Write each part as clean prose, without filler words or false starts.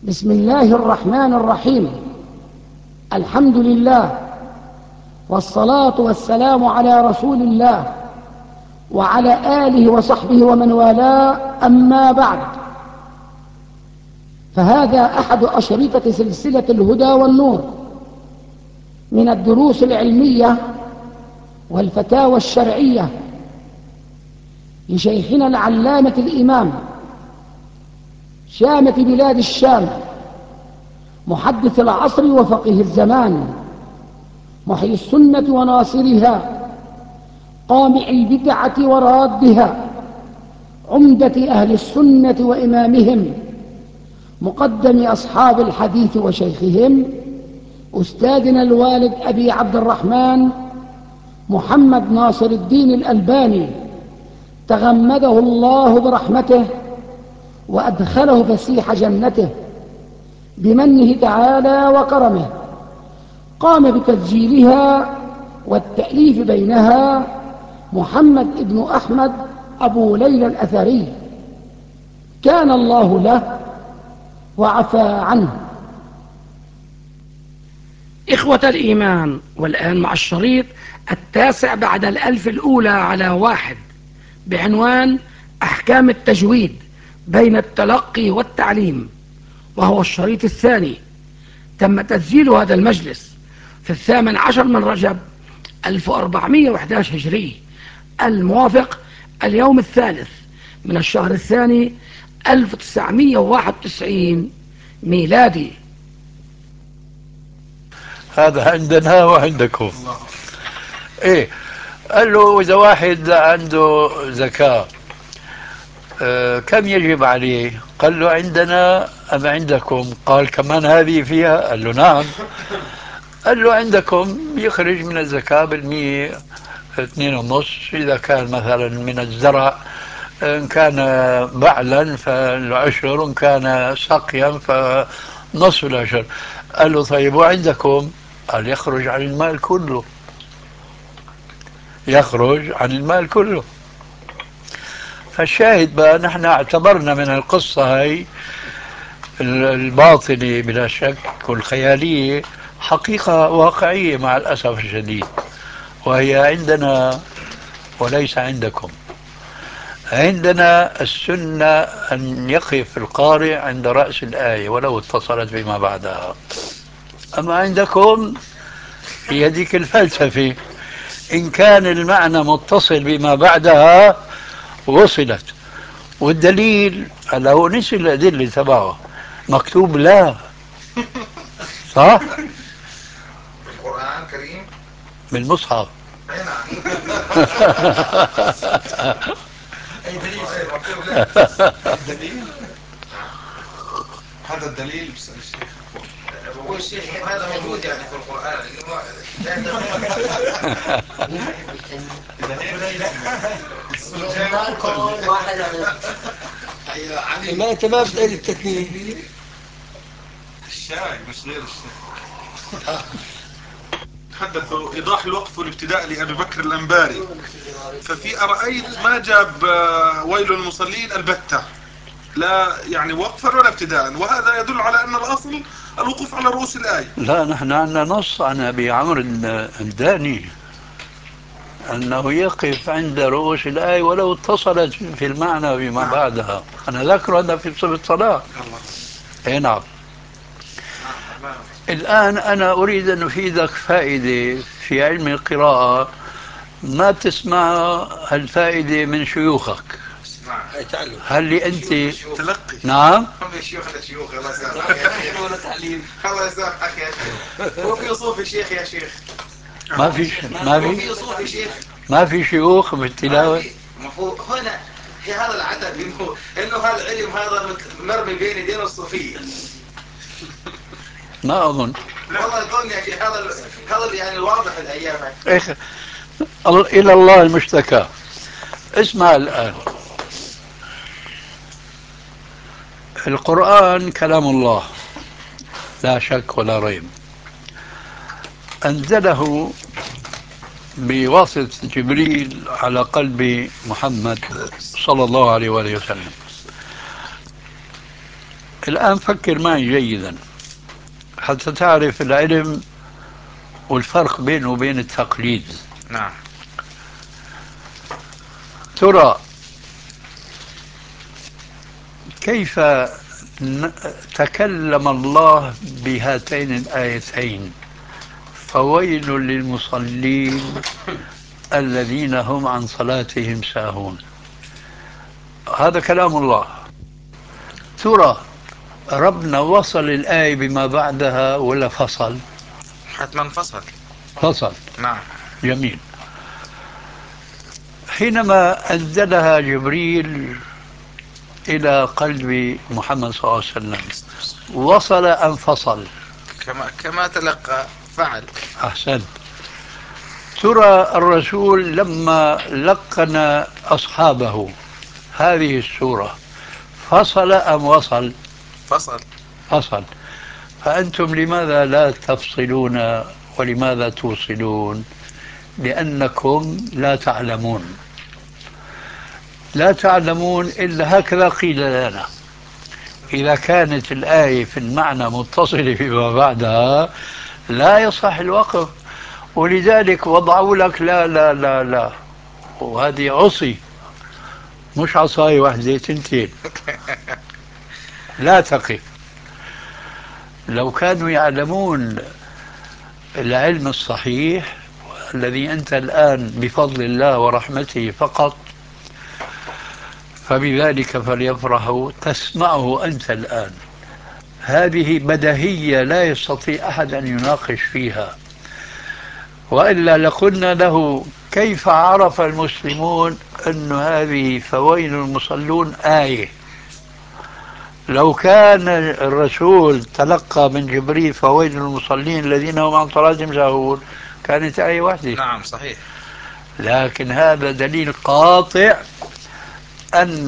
بسم الله الرحمن الرحيم. الحمد لله، والصلاة والسلام على رسول الله وعلى آله وصحبه ومن والاه، أما بعد، فهذا أحد أشرطة سلسلة الهدى والنور من الدروس العلمية والفتاوى الشرعية لشيخنا العلامة الإمام شامة بلاد الشام، محدث العصر وفقيه الزمان، محيي السنة وناصرها، قامع البدعة ورادها، عمدة أهل السنة وإمامهم، مقدم أصحاب الحديث وشيخهم، أستاذنا الوالد أبي عبد الرحمن محمد ناصر الدين الألباني، تغمده الله برحمته وأدخله فسيح جنته بمنه تعالى وكرمه. قام بتسجيلها والتأليف بينها محمد ابن أحمد أبو ليلى الأثري، كان الله له وعفى عنه. إخوة الإيمان، والآن مع الشريط 9 بعد 1000 الأولى على 1 بعنوان أحكام التجويد بين التلقي والتعليم، وهو الشريط الثاني. تم تسجيل هذا المجلس في 18 من رجب 1411 هجري، الموافق اليوم الثالث من الشهر الثاني 1991 ميلادي. هذا عندنا وعندكم. ايه، قال له اذا واحد عنده زكاة كم يجب عليه؟ قال له عندنا ام عندكم؟ قال كمان هذه فيها؟ قال له نعم. قال له عندكم يخرج من الزكاة بالمية 2.5، إذا كان مثلا من الزرع، إن كان بعلا فالعشر، وإن كان سقيا فنصف العشر. قال له طيب وعندكم؟ قال يخرج عن المال كله، يخرج عن المال كله. فالشاهد بقى نحن اعتبرنا من القصة هي الباطنة بلا شك والخيالية حقيقة واقعية مع الأسف الشديد، وهي عندنا وليس عندكم. عندنا السنة أن يقف القارئ عند رأس الآية ولو اتصلت بما بعدها، أما عندكم هي ديك الفلسفة، إن كان المعنى متصل بما بعدها وصلت. والدليل على هو نسي الأدلة تبعه، مكتوب لا، صح؟ القرآن الكريم بالمصحف. أي نعم. أي دليل مكتوب لا. الدليل هذا الدليل بسأل الشيخ. بقول الشيخ هذا موجود يعني في القرآن. ما انت ما بتقول التكنيك الشاي مش غير الشاي. تحدثوا إيضاح الوقف والابتداء لأبي بكر الأنباري، ففي أرأيت ما جاب ويل المصلين البتة، لا يعني وقفا ولا ابتداء، وهذا يدل على أن الأصل الوقوف على رؤوس الآية. لا، نحن عندنا نص عن أبي عمرو الداني أنه يقف عند رؤوس الآية ولو اتصلت في المعنى بما بعدها. أنا ذكر هذا في صفة الصلاة. أي نعم. الآن أنا أريد أن أفيدك فائدة في علم القراءة ما بتسمعها الفائدة من شيوخك. هل لي أنت تلقي. نعم من شيوخ لشيوخ. الله يسامحك ولا تعليم. الله يسامحك يا شيخ. وفي صوفي شيخ يا شيخ. وفي صوفي شيخ. ما في شيوخ بالتلاوة. مفهوم هنا في هذا العتب انه هذا العلم هذا مرمي بين دين الصوفية. ما أظن. والله اظن يا شيخ هذا يعني الواضح الايام. إلى الله المشتكى. اسمع الآن، القرآن كلام الله لا شك ولا ريب، أنزله بواسطة جبريل على قلب محمد صلى الله عليه وآله وسلم. الآن فكر معي جيدا حتى تعرف العلم والفرق بينه وبين التقليد. نعم. ترى كيف تكلم الله بهاتين الآيتين: فويل للمصلين الذين هم عن صلاتهم ساهون. هذا كلام الله. ترى ربنا وصل الآية بما بعدها ولا فصل؟ حتما فصل. فصل. نعم. جميل. حينما أنزلها جبريل إلى قلب محمد صلى الله عليه وسلم وصل أم فصل؟ كما تلقى فعل. أحسنت. ترى الرسول لما لقن أصحابه هذه السورة فصل أم وصل؟ فصل. فصل. فأنتم لماذا لا تفصلون ولماذا توصلون؟ لأنكم لا تعلمون. لا تعلمون إلا هكذا قيل لنا. إذا كانت الآية في المعنى متصلة فيما بعدها لا يصح الوقف، ولذلك وضعوا لك لا لا لا لا، وهذه عصي مش عصاية واحدة تنتين. لا تقف. لو كانوا يعلمون العلم الصحيح الذي أنت الآن بفضل الله ورحمته فقط فبذلك فليفرحوا تسمعه أنت الآن. هذه بديهية لا يستطيع أحد أن يناقش فيها، وإلا لقلنا له كيف عرف المسلمون أن هذه فويل المصلون آية؟ لو كان الرسول تلقى من جبريل فويل المصلين الذين هم عن صلاتهم ساهون كانت آية واحدة. نعم صحيح. لكن هذا دليل قاطع أن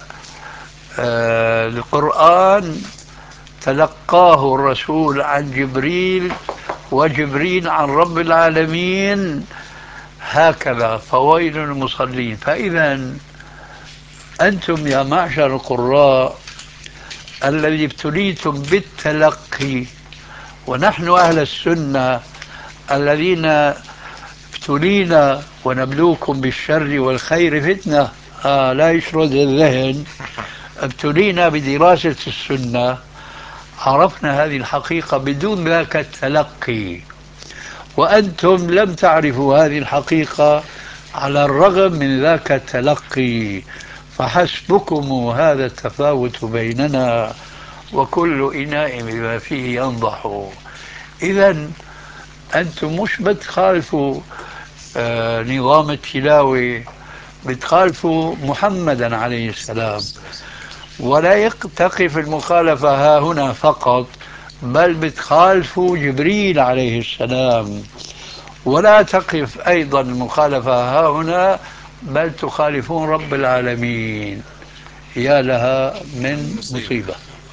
القرآن تلقاه الرسول عن جبريل وجبريل عن رب العالمين هكذا فويل المصلين. فإذا أنتم يا معشر القراء الذي ابتليتم بالتلقي، ونحن أهل السنة الذين ابتلينا ونبلوكم بالشر والخير فتنة لا يشرد الذهن، ابتلينا بدراسة السنة، عرفنا هذه الحقيقة بدون ذاك التلقي، وأنتم لم تعرفوا هذه الحقيقة على الرغم من ذاك التلقي، فحسبكم هذا التفاوت بيننا وكل إناء بما فيه ينضح. إذا أنتم مش بتخالفوا نظام التلاوة، بتخالفوا محمدا عليه السلام، ولا تقف المخالفة ها هنا فقط، بل بتخالفوا جبريل عليه السلام، ولا تقف أيضا المخالفة ها هنا بل تخالفون رب العالمين. يا لها من مصيبة.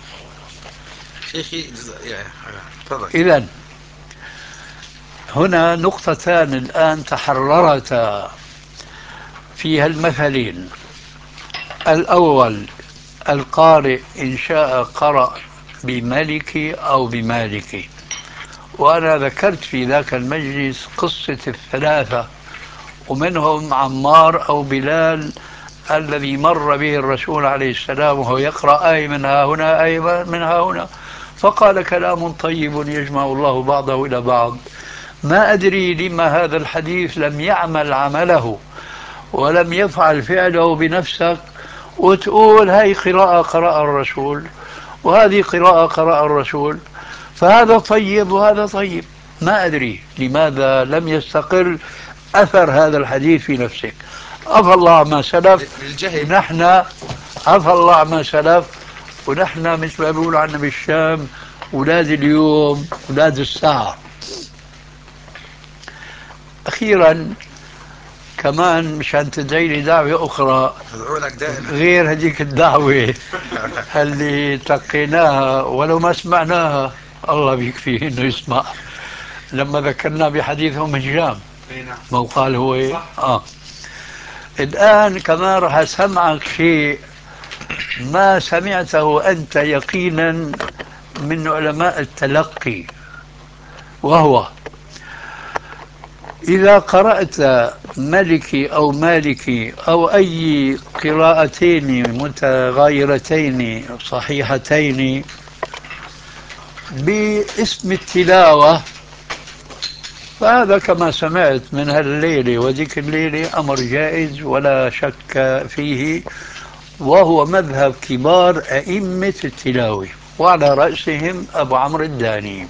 شيخي تفضل. إذن هنا نقطتان الآن تحررتا فيها المثلين. الأول القارئ إن شاء قرأ بملك أو بمالك، وأنا ذكرت في ذاك المجلس قصة الثلاثة ومنهم عمار أو بلال الذي مر به الرسول عليه السلام وهو يقرأ آية من ها هنا آية من ها هنا فقال كلام طيب يجمع الله بعضه إلى بعض. ما أدري لما هذا الحديث لم يعمل عمله ولم يفعل فعله بنفسك وتقول هاي قراءة قرأ الرسول وهذه قراءة قرأ الرسول، فهذا طيب وهذا طيب. ما أدري لماذا لم يستقر أثر هذا الحديث في نفسك. عفى الله عما سلف. نحن عفى الله عما سلف، ونحن مثل ما بيقولوا عنا بالشام أولاد اليوم أولاد الساعة. أخيرا كمان مشان تدعي لي دعوة أخرى غير هذيك الدعوة اللي تلقيناها ولو ما سمعناها الله بيكفيه إنه يسمع. لما ذكرنا بحديث أم هشام ما قال هو الآن كمان راح أسمعك شيء ما سمعته أنت يقينا من علماء التلقي، وهو إذا قرأت ملكي أو مالكي أو أي قراءتين متغايرتين صحيحتين باسم التلاوة، فهذا كما سمعت من هالليلة وذيك الليلة أمر جائز ولا شك فيه، وهو مذهب كبار أئمة التلاوة وعلى رأسهم أبو عمرو الداني.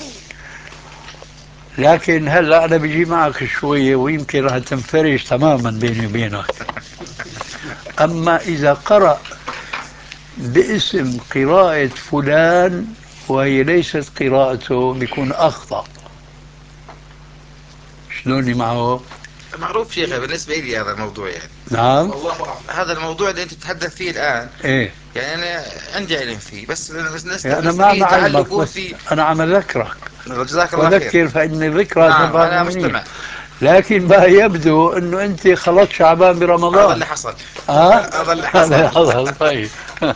لكن هلا أنا بيجي معك شوية ويمكن راح تنفرج تماما بيني وبينك. أما إذا قرأ باسم قراءة فلان وهي ليست قراءته بيكون أخطأ. شلوني معه؟ معروف شيخ بالنسبة لي هذا الموضوع يعني. نعم. هذا الموضوع اللي أنت تتحدث فيه الآن إيه يعني أنا عندي علم فيه، بس الناس يعني أنا الناس ما اللي بعلمك، يتعلقوا بس في. أنا عم أذكرك، جزاك الله خير. وذكر فإن الذكرى نعم تنفع أنا المؤمنين. مستمع. لكن ما يبدو أنه أنت خلطت شعبان هذا برمضان. اللي حصل. ها؟ هذا اللي هذا حصل. حصل. طيب.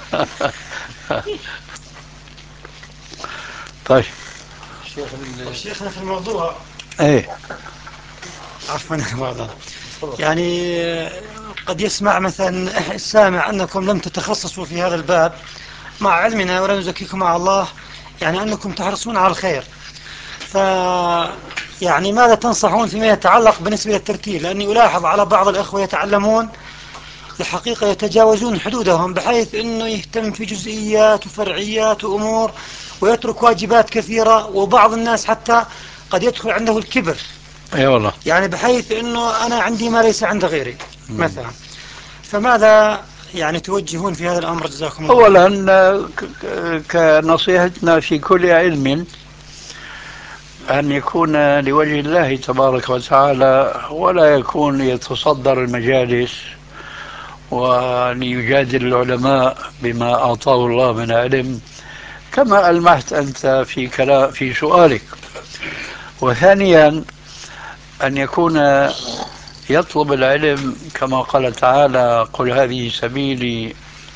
طيب شيخنا في الموضوع، ايه عفوا بعض يعني قد يسمع مثلا السامع أنكم لم تتخصصوا في هذا الباب، مع علمنا ولا نزكيكم مع الله يعني أنكم تحرصون على الخير. ف يعني ماذا تنصحون فيما يتعلق بالنسبة للترتيل؟ لأني ألاحظ على بعض الأخوة يتعلمون الحقيقة يتجاوزون حدودهم، بحيث أنه يهتم في جزئيات وفرعيات وأمور ويترك واجبات كثيرة، وبعض الناس حتى قد يدخل عنده الكبر، ايه والله. يعني بحيث أنه أنا عندي ما ليس عند غيري مثلا. فماذا يعني توجهون في هذا الأمر؟ جزاكم الله خير. اولا كنصيحتنا في كل علم ان يكون لوجه الله تبارك وتعالى، ولا يكون يتصدر المجالس وان يجادل العلماء بما اعطاه الله من علم، كما المحت انت في كلام في سؤالك. وثانيا ان يكون يطلب العلم كما قال تعالى: قل هذه سبيلي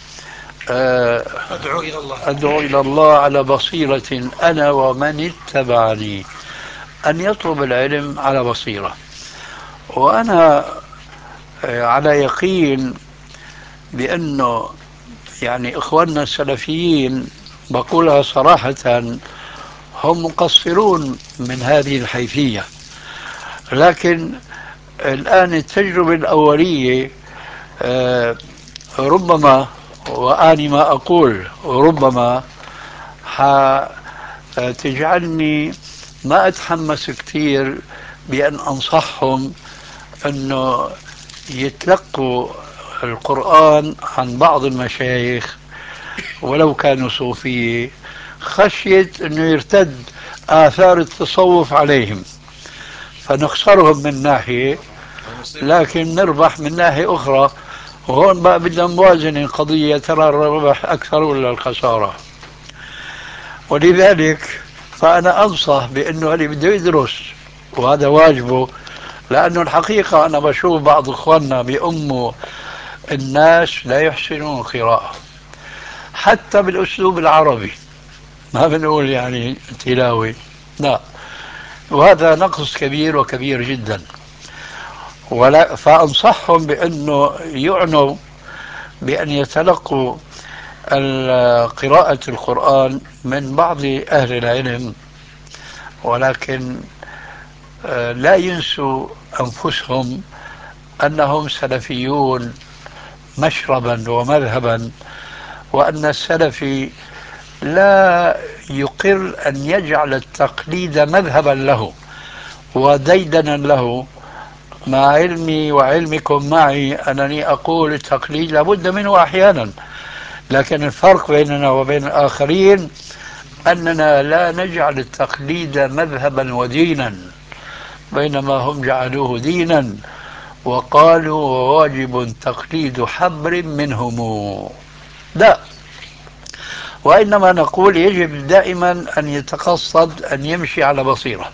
أدعو إلى الله. أدعو إلى الله على بصيرة أنا ومن اتبعني. أن يطلب العلم على بصيرة. وأنا على يقين بأنه يعني إخواننا السلفيين، بقولها صراحة، هم مقصرون من هذه الحيثية. لكن الآن التجربة الأولية ربما، وأني ما أقول ربما، تجعلني ما أتحمس كثير بأن أنصحهم أنه يتلقوا القرآن عن بعض المشايخ ولو كانوا صوفية، خشية أنه يرتد آثار التصوف عليهم، فنخسرهم من ناحية لكن نربح من ناحية أخرى. وهون بقى بدنا موازنة قضية، ترى الربح أكثر ولا الخسارة. ولذلك فأنا أنصح بأنه اللي بده يدرس وهذا واجبه، لأنه الحقيقة أنا بشوف بعض إخواننا بأموا الناس لا يحسنون القراءة حتى بالأسلوب العربي، ما بنقول يعني تلاوة، لا، وهذا نقص كبير وكبير جدا. ولا فأنصحهم بأنه يعنوا بأن يتلقوا قراءة القرآن من بعض أهل العلم، ولكن لا ينسوا أنفسهم أنهم سلفيون مشربا ومذهبا، وأن السلفي لا يقر أن يجعل التقليد مذهبا له وديدنا له. مع علمي وعلمكم معي أنني أقول التقليد لابد منه أحيانا، لكن الفرق بيننا وبين الآخرين أننا لا نجعل التقليد مذهبا ودينا، بينما هم جعلوه دينا وقالوا واجب تقليد حبر منهم. لا، وإنما نقول يجب دائما أن يتقصد أن يمشي على بصيرة.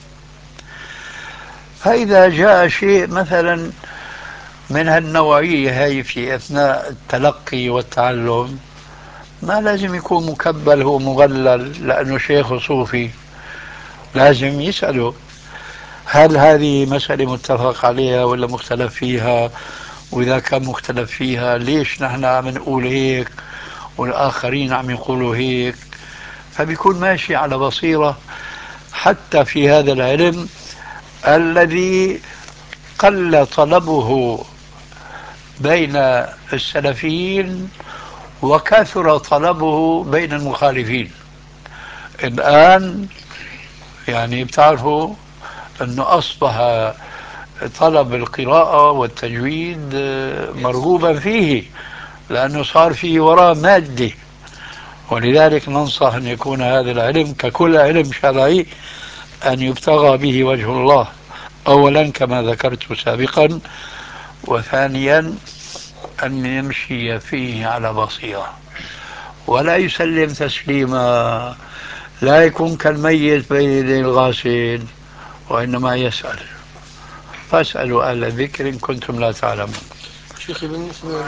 فإذا جاء شيء مثلا من هالنوعية هاي في أثناء التلقي والتعلم، ما لازم يكون مكبل هو مغلل لأنه شيخ صوفي، لازم يسأله هل هذه مسألة متفق عليها ولا مختلف فيها، وإذا كان مختلف فيها ليش نحن عم نقول هيك والآخرين عم يقولوا هيك. فبيكون ماشي على بصيرة حتى في هذا العلم الذي قل طلبه بين السلفيين وكثر طلبه بين المخالفين. الآن يعني بتعرفوا أنه أصبح طلب القراءة والتجويد مرغوبا فيه، لأنه صار فيه وراء مادة. ولذلك ننصح أن يكون هذا العلم ككل علم شرعي أن يبتغى به وجه الله، أولا كما ذكرت سابقا، وثانيا أن يمشي فيه على بصيرة ولا يسلم تسليما، لا يكون كالميت بين يدي الغاسل، وإنما يسأل. فاسألوا أهل الذكر إن كنتم لا تعلمون. شيخي بالنسبة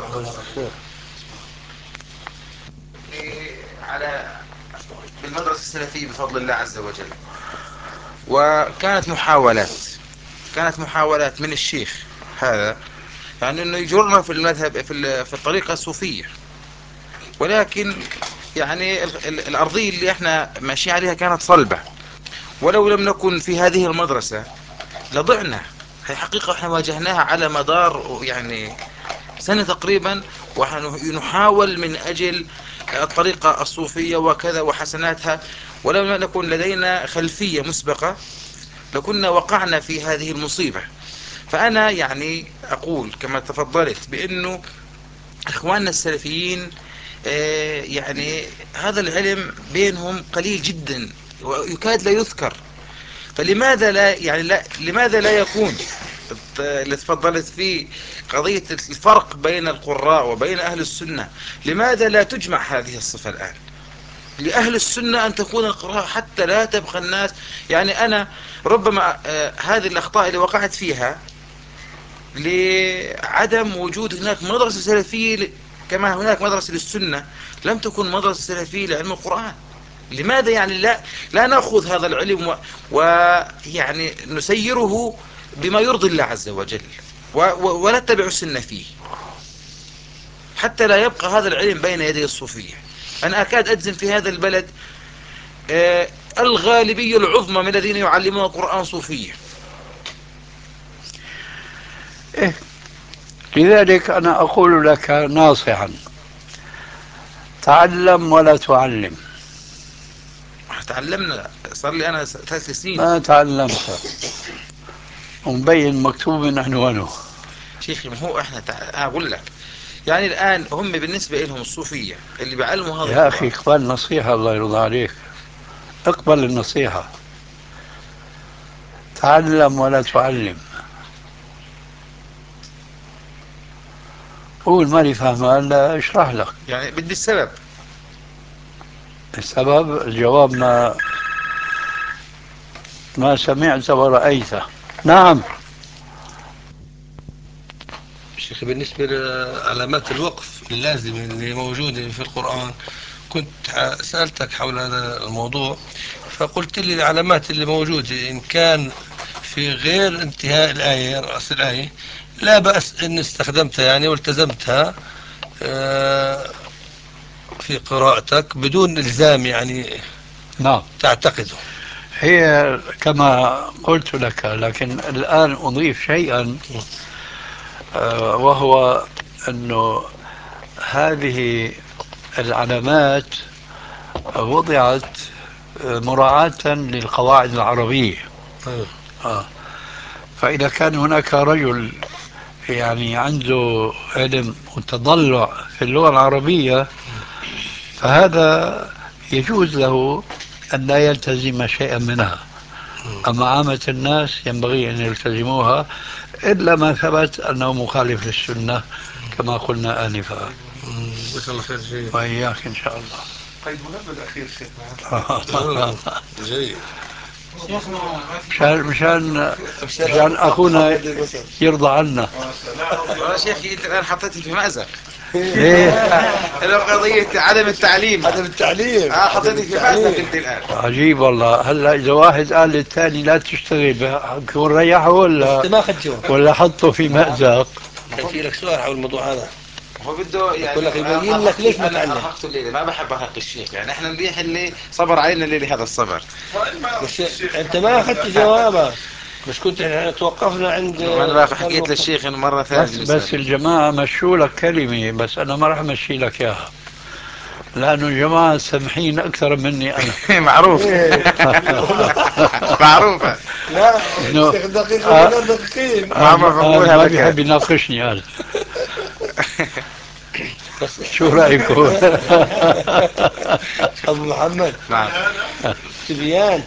على بالمدرسة السلفية بفضل الله عز وجل، وكانت محاولات من الشيخ هذا يعني انه يجرنا في المذهب في الطريقة الصوفية، ولكن يعني الارضية اللي احنا ماشيين عليها كانت صلبة، ولو لم نكن في هذه المدرسة لضعنا. هي حقيقة احنا واجهناها على مدار يعني سنة تقريبا، ونحاول من أجل الطريقة الصوفية وكذا وحسناتها، ولو لم نكن لدينا خلفية مسبقة لكنا وقعنا في هذه المصيبة. فأنا يعني أقول كما تفضلت بأنه إخواننا السلفيين يعني هذا العلم بينهم قليل جدا ويكاد لا يذكر. فلماذا لا يعني لماذا لا يكون اللي تفضلت فيه قضية الفرق بين القراء وبين أهل السنة، لماذا لا تجمع هذه الصفة الآن؟ لأهل السنة أن تكون القراءة حتى لا تبقى الناس يعني أنا ربما هذه الأخطاء اللي وقعت فيها لعدم وجود هناك مدرسة سلفية كما هناك مدرسة للسنة، لم تكن مدرسة سلفية لعلم القرآن. لماذا يعني لا نأخذ هذا العلم ويعني نسيره بما يرضي الله عز وجل ونتبع السنة فيه حتى لا يبقى هذا العلم بين يدي الصوفية؟ أنا أكاد أجزم في هذا البلد الغالبية العظمى من الذين يعلمون القرآن صوفية. إيه؟ لذلك أنا أقول لك ناصحا: تعلم ولا تعلم. تعلمنا، صار لي أنا 3 سنين ما تعلمت ومبين مكتوب من عنوانه. شيخي. ما هو احنا أنا أقول لك يعني الآن هم بالنسبة لهم الصوفية اللي بيعلموا هذا يا أخي القرآن. اقبل نصيحة، الله يرضى عليك، اقبل النصيحة. تعلم ولا تعلم. قول ماني فاهمة لا اشرح لك. يعني بدي السبب. السبب الجواب ما سمعت ورأيت. نعم. شيخي بالنسبة لعلامات الوقف اللازمة اللي موجودة في القرآن، كنت سألتك حول هذا الموضوع، فقلت لي العلامات اللي موجودة إن كان في غير انتهاء الآية، رأس الآية، لا بأس إن استخدمتها يعني والتزمتها في قراءتك بدون إلزام يعني نعم، تعتقده. هي كما قلت لك، لكن الآن أضيف شيئا، وهو أنه هذه العلامات وضعت مراعاة للقواعد العربية. فإذا كان هناك رجل يعني عنده علم وتضلع في اللغة العربية، فهذا يجوز له أن لا يلتزم شيئا منها. أما عامة الناس ينبغي أن يلتزموها إلا ما ثبت أنه مخالف للسنة كما قلنا آنفا. جزاك الله خير شيخ. وإياك إن شاء الله. طيب مهم الأخير شيخنا. جيد. مشان أخونا يرضى عنا. والله شيخي أنت الآن حطيتني في مأزق. ليه؟ اللي هو قضية عدم التعليم. عدم التعليم. حطيتني في مأزق انت الآن. عجيب والله. هلا إذا واحد قال للثاني لا تشتغل بكون ريحه انت ولا ما اخذت جواب. ولا حطه في مأزق؟ كان في لك سؤال حول الموضوع هذا. هو بده يعني بقول لك يبين لك ليش ما انا تعلم. ارهقته الليله، ما بحب ارهق الشيخ، يعني احنا منيح اللي صبر علينا الليله هذا الصبر. بس انت ما اخذت جوابه. مش كنت احنا توقفنا عند وانا بقى حكيت للشيخ انه مره ثانيه بس الجماعة مشوا لك كلمة، بس أنا ما راح أمشي لك إياها، لأنه الجماعة سمحين أكثر مني أنا. معروف. معروفه. لا إنه الشيخ دقيق ولا دقيقين. ما بقول ما هذا بيحب كلام. يناقشني هذا. بس شو رأيكم؟ ابو محمد نعم. تبيان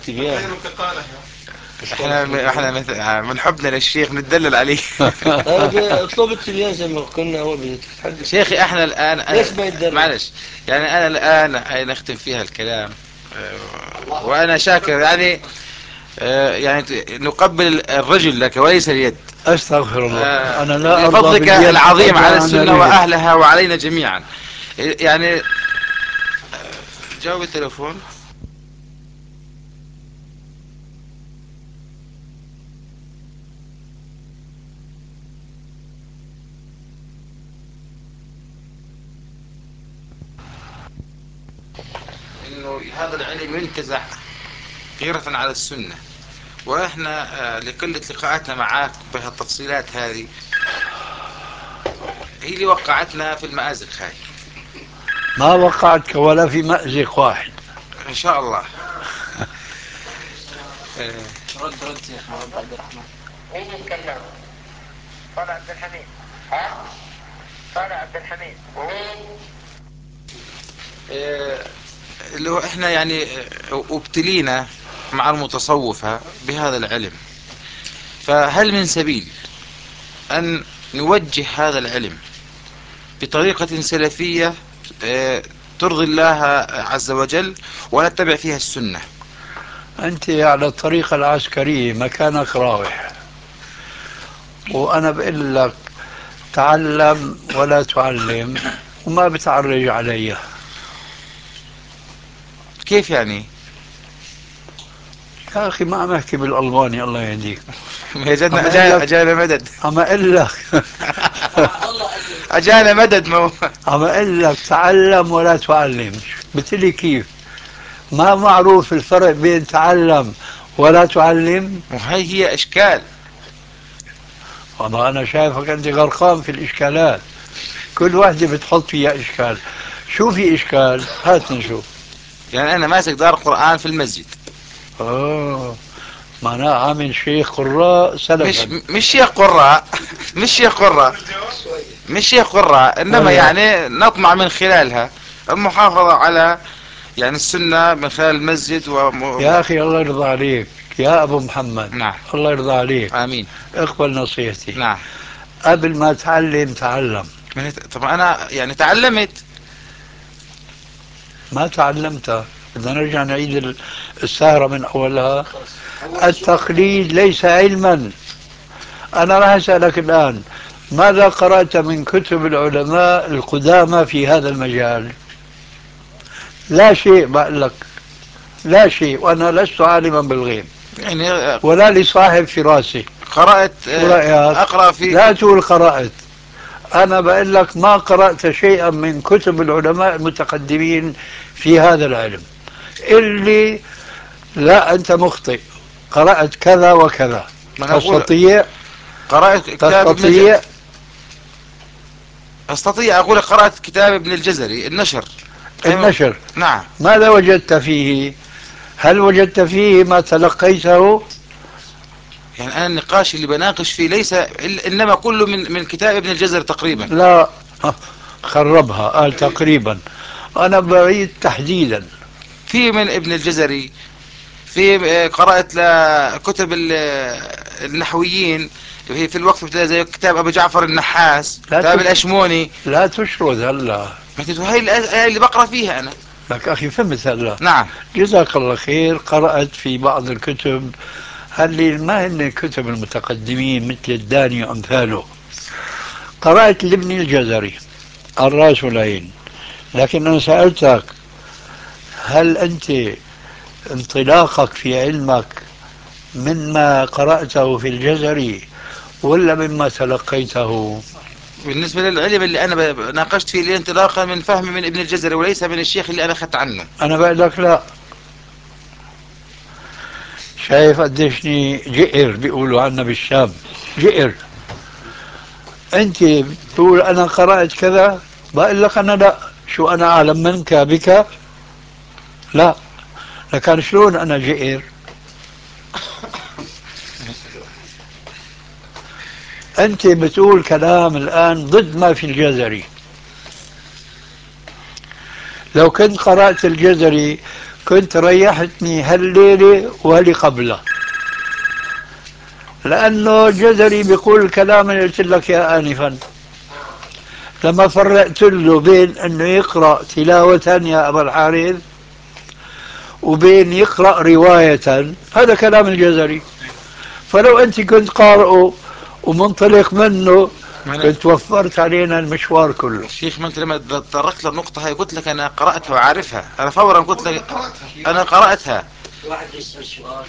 احنا من حبنا للشيخ نتدلل عليه. طيب اطلب التبيان زي ما كنا اول بنتحدث. شيخي احنا الان ليش ما يتدرب؟ معلش، يعني انا الان نختم فيها الكلام. وانا شاكر يعني. يعني نقبل الرجل لك وليس اليد. أستغفر الله، أنا لا أرضى لفضلك باليد العظيم حتى على عن السنة الرجل. وأهلها وعلينا جميعا. يعني جاوب التليفون. انه هذا العلم ينتزع غيرة على السنة، واحنا لقلة لقاءاتنا معاك بهالتفصيلات هذه هي اللي وقعتنا في المآزق هاي. ما وقعتك ولا في مأزق واحد. ان شاء الله. رد يا اخي عبد الرحمن. مين يتكلم؟ طلع عبد الحميد. ها؟ طلع عبد الحميد ومين؟ اللي هو احنا يعني ابتلينا مع المتصوفة بهذا العلم، فهل من سبيل أن نوجه هذا العلم بطريقة سلفية ترضي الله عز وجل ونتبع فيها السنة؟ أنت على الطريقة العسكرية مكانك راوح، وأنا بقول لك تعلم ولا تعلم، وما بتعرج علي. كيف يعني؟ يا أخي ما عم أحكي بالألماني الله يهديك. يجدنا عم أقول لك أجانا مدد. عم أقول لك أجانا مدد عم أقول لك تعلم ولا تعلم. بتقلي كيف؟ ما معروف الفرق بين تعلم ولا تعلم؟ وهي هي إشكال. والله أنا شايفك أنت غرقان في الإشكالات، كل واحدة بتحط فيها إشكال. شو في إشكال؟ هات نشوف. يعني أنا ماسك دار قرآن في المسجد. معناه عامل شيخ قراء سلفا. مش شيخ قراء. مش شيخ قراء. مش شيخ قراء، إنما يعني نطمع من خلالها المحافظة على يعني السنة من خلال المسجد يا أخي الله يرضى عليك يا أبو محمد. نعم. الله يرضى عليك. آمين. اقبل نصيحتي. نعم. قبل ما تعلم تعلم. طب أنا يعني تعلمت. ما تعلمت. بدنا نرجع نعيد السهرة من أولها. التقليد ليس علما. أنا راح أسألك الآن، ماذا قرأت من كتب العلماء القدامى في هذا المجال؟ لا شيء بقول لك، لا شيء، وأنا لست عالما بالغيب يعني ولا لصاحب فراسي. قرأت شو رأيك؟ أقرأ في لا تقول قرأت. أنا بقول لك ما قرأت شيئا من كتب العلماء المتقدمين في هذا العلم. اللي لا أنت مخطئ، قرأت كذا وكذا. تستطيع قرأت كتاب تستطيع أستطيع أقول قرأت كتاب ابن الجزري النشر. النشر. نعم. ماذا وجدت فيه؟ هل وجدت فيه ما تلقيته؟ يعني أنا النقاش اللي بناقش فيه ليس إنما كله من كتاب ابن الجزري تقريبا. لا خربها قال تقريبا، أنا بعيد تحديدا. في من ابن الجزري، في قرأت لكتب النحويين في الوقت زي كتاب أبو جعفر النحاس، كتاب الأشموني. لا تشرد هلا. هاي اللي بقرأ فيها أنا. لك أخي فهمت هلا. نعم. جزاك الله خير. قرأت في بعض الكتب اللي ما هن كتب المتقدمين مثل الداني وأمثاله. قرأت لابن الجزري الرأس والعين. لكن أنا سألتك هل أنت انطلاقك في علمك مما قرأته في الجزري ولا مما تلقيته؟ بالنسبة للعلم اللي أنا ناقشت فيه اللي انطلاقا من فهمي من ابن الجزري وليس من الشيخ اللي أنا أخذت عنه. أنا بقول لك لا. شايف قديشني جئر بيقولوا عنا بالشام، جئر. أنت بتقول أنا قرأت كذا، بقول لك أنا لا. شو أنا أعلم منك بك؟ لا. لكن شلون أنا جئر؟ أنت بتقول كلام الآن ضد ما في الجزري. لو كنت قرأت الجزري كنت ريحتني هالليلة وهاللي قبله، لأنه الجزري بيقول الكلام اللي قلت لك يا آنفا. لما فرقت له بين أنه يقرأ تلاوة يا أبا الحارث وبين يقرأ رواية، هذا كلام الجزري. فلو أنت كنت قارئه ومنطلق منه كنت وفرت علينا المشوار كله. شيخ ما أنت لما تطرقت للنقطة هاي قلت لك أنا قرأتها وعارفها، أنا فورا قلت لك أنا قرأتها. واحد يسأل سؤال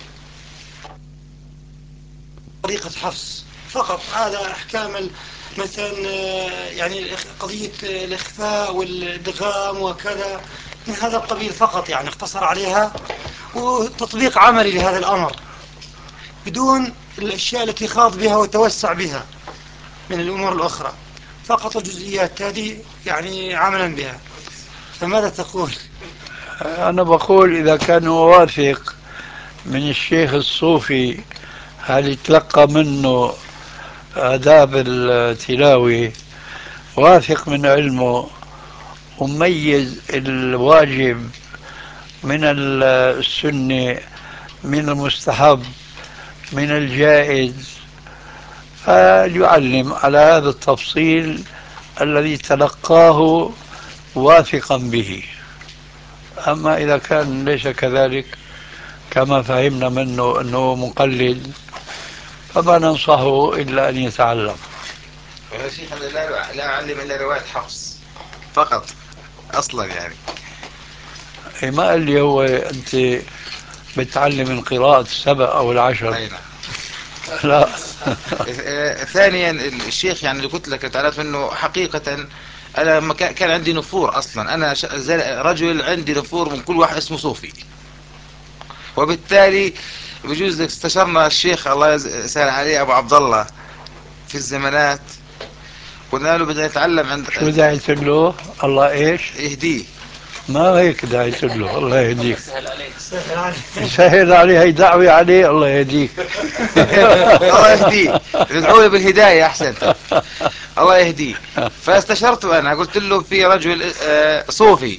طريقة حفص فقط على أحكام مثلا يعني قضية الإخفاء والإدغام وكذا من هذا القبيل فقط، يعني اختصر عليها وتطبيق عملي لهذا الأمر بدون الأشياء التي خاض بها وتوسع بها من الأمور الأخرى، فقط الجزئيات هذه يعني عملا بها. فماذا تقول؟ أنا بقول إذا كان واثق من الشيخ الصوفي هل يتلقى منه آداب التلاوة، واثق من علمه وميز الواجب من السنة، من المستحب، من الجائز، فليعلم على هذا التفصيل الذي تلقاه واثقا به. أما إذا كان ليس كذلك كما فهمنا منه أنه مقلد، فما ننصحه إلا أن يتعلم. يا شيخ أنا لا أعلم إلا رواية حفص فقط أصلا يعني. ما قال لي هو أنت بتعلم القراءة السبع أو العشر؟ أي نعم. لا. ثانيا الشيخ يعني اللي قلت لك تعرف انه حقيقة انا لما كان عندي نفور اصلا، انا رجل عندي نفور من كل واحد اسمه صوفي، وبالتالي بجوز استشرنا الشيخ الله يسهل عليه ابو عبد الله في الزمانات، قلنا له بدنا نتعلم عند شو دعيت له؟ الله ايش؟ يهديه. ما هيك دعيت له الله يهديك. سهل عليك. سهل عليه، هي دعوة عليه الله يهديك. الله يهديه، ندعو له بالهداية احسن. الله يهديه. فاستشرته انا قلت له في رجل صوفي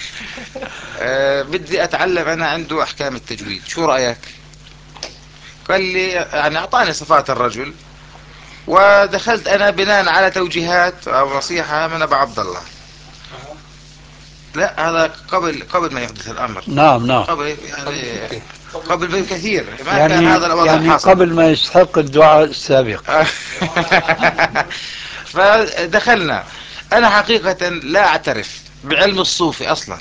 بدي اتعلم انا عنده احكام التجويد، شو رأيك؟ قال لي يعني اعطاني صفات الرجل، ودخلت انا بناء على توجيهات او نصيحة من ابو عبد الله. لا هذا قبل ما يحدث الامر. نعم نعم. قبل يعني قبل بكثير ما يعني كان هذا الوضع يعني حاصل. قبل ما يستحق الدعاء السابق. فدخلنا. انا حقيقة لا اعترف بعلم الصوفي اصلا،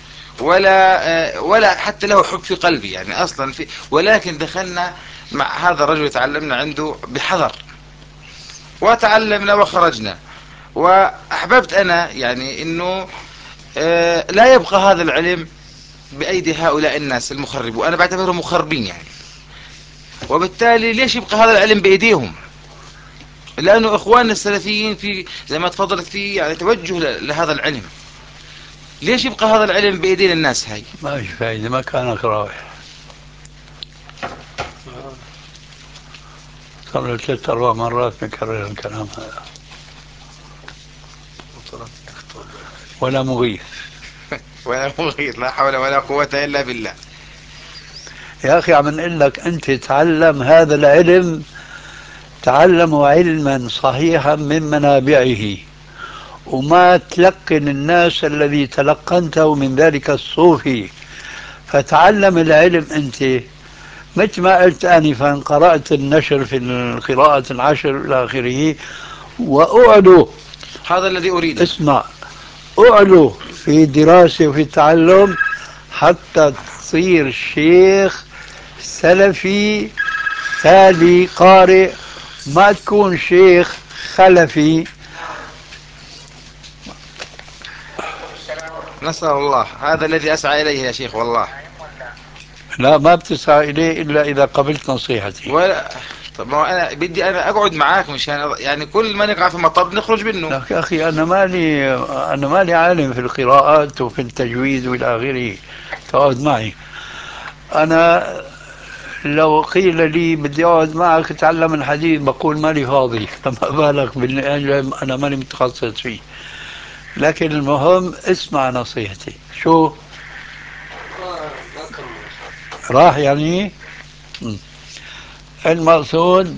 ولا حتى له حب في قلبي يعني اصلا في، ولكن دخلنا مع هذا الرجل تعلمنا عنده بحذر وتعلمنا وخرجنا، واحببت انا يعني انه لا يبقى هذا العلم بايدي هؤلاء الناس المخرب، وانا بعتبرهم مخربين يعني. وبالتالي ليش يبقى هذا العلم بايديهم؟ لانه اخواننا السلفيين في زي ما تفضلت فيه يعني توجه لهذا العلم. ليش يبقى هذا العلم بايدين الناس هاي؟ ما في فايدة، ما كانك راوح. صار 3 4 مرات نكرر الكلام هذا ولا مغيث. ولا مغيث، لا حول ولا قوة الا بالله. يا أخي عم نقول لك أنت تعلم هذا العلم، تعلموا علما صحيحا من منابعه، وما تلقن الناس الذي تلقنته من ذلك الصوفي. فتعلم العلم أنت، مثل ما قلت آنفا قرأت النشر في القراءة العشر إلى آخره، وأعدوا هذا الذي أريده. اسمع، اعلو في دراسة وفي تعلم حتى تصير شيخ سلفي تالي قارئ، ما تكون شيخ خلفي. نسأل الله، هذا الذي أسعى إليه يا شيخ والله. لا، ما بتسعى إليه إلا إذا قبلت نصيحتي. ولا طب ما هو أنا بدي أنا أقعد معاك مشان يعني كل ما نقع في مطب نخرج منه. لك يا أخي، أنا مالي عالم في القراءات وفي التجويد وإلى آخره تقعد معي. أنا لو قيل لي بدي أقعد معك أتعلم الحديث بقول مالي فاضي، فما بالك بالعلم أنا ماني متخصص فيه. لكن المهم اسمع نصيحتي. شو راح يعني المقصود؟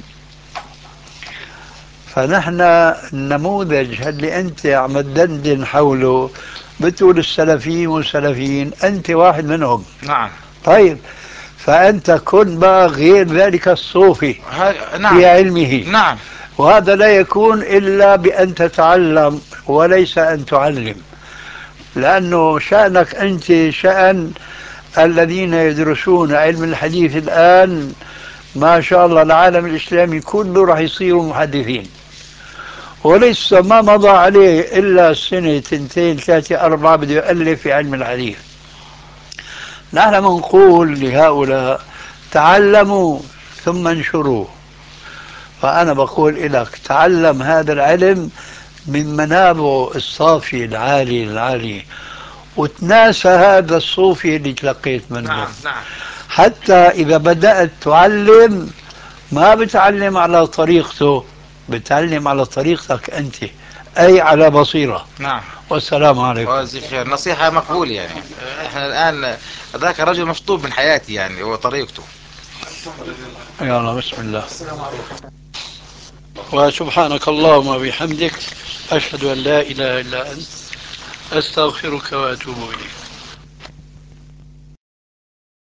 فنحن النموذج اللي انت عم تدندن حوله بتقول السلفيين والسلفيين، انت واحد منهم. نعم. طيب، فانت كن بقى غير ذلك الصوفي نعم. في علمه. نعم. وهذا لا يكون الا بان تتعلم وليس ان تعلم، لانه شانك انت شان الذين يدرسون علم الحديث الان. ما شاء الله العالم الاسلامي كله راح يصيروا محدثين، ولسه ما مضى عليه إلا سنة 2 3 4 بده يؤلف في علم الحديث. نحن بنقول لهؤلاء تعلموا ثم انشروا. فأنا بقول لك تعلم هذا العلم من منابه الصافي العالي العالي، وتناسى هذا الصوفي اللي تلقيت منه. نعم. نعم. حتى إذا بدأت تعلم ما بتعلم على طريقته، بتعلم على طريقتك أنت، أي على بصيرة. نعم. والسلام عليكم. وجزاك خير، نصيحة مقبولة يعني. احنا الآن ذاك الرجل مشطوب من حياتي يعني، هو طريقته. يلا بسم الله. وسبحانك اللهم وبحمدك، أشهد أن لا إله إلا أنت، أستغفرك وأتوب إليك.